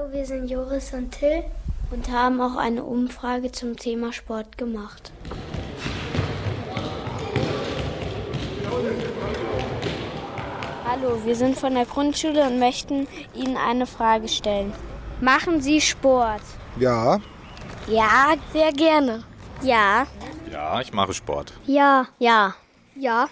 Hallo, wir sind Joris und Till und haben auch eine Umfrage zum Thema Sport gemacht. Hallo, wir sind von der Grundschule und möchten Ihnen eine Frage stellen. Machen Sie Sport? Ja. Ja, sehr gerne. Ja. Ja, ich mache Sport. Ja. Ja. Ja.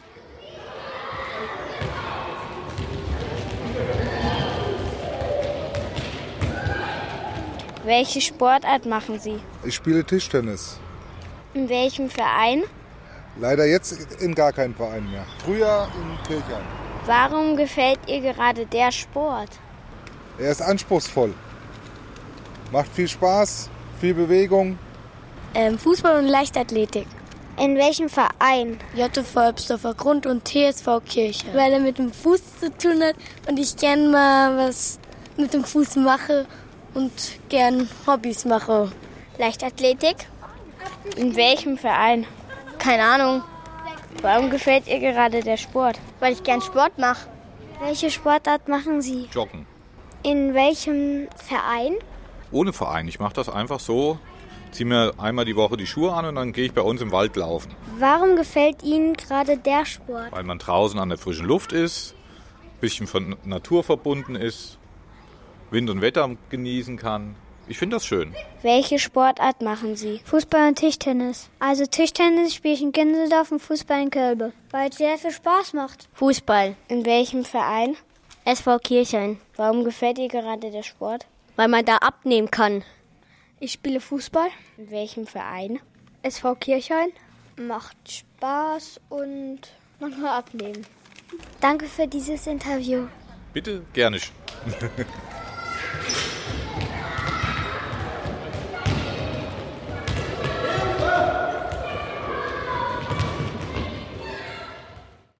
Welche Sportart machen Sie? Ich spiele Tischtennis. In welchem Verein? Leider jetzt in gar keinem Verein mehr. Früher in Kirchheim. Warum gefällt ihr gerade der Sport? Er ist anspruchsvoll. Macht viel Spaß, viel Bewegung. Fußball und Leichtathletik. In welchem Verein? JV Albsdorfer Grund und TSV Kirche. Weil er mit dem Fuß zu tun hat und ich gern mal was mit dem Fuß mache und gern Hobbys mache. Leichtathletik? In welchem Verein? Keine Ahnung. Warum gefällt ihr gerade der Sport? Weil ich gern Sport mache. Welche Sportart machen Sie? Joggen. In welchem Verein? Ohne Verein. Ich mache das einfach so. Ziehe mir einmal die Woche die Schuhe an und dann gehe ich bei uns im Wald laufen. Warum gefällt Ihnen gerade der Sport? Weil man draußen an der frischen Luft ist, ein bisschen von Natur verbunden ist, Wind und Wetter genießen kann. Ich finde das schön. Welche Sportart machen Sie? Fußball und Tischtennis. Also Tischtennis spiele ich in Gänseldorf und Fußball in Kölbe, weil es sehr viel Spaß macht. Fußball. In welchem Verein? SV Kirchheim. Warum gefällt dir gerade der Sport? Weil man da abnehmen kann. Ich spiele Fußball. In welchem Verein? SV Kirchheim. Macht Spaß und man kann abnehmen. Danke für dieses Interview. Bitte, gerne.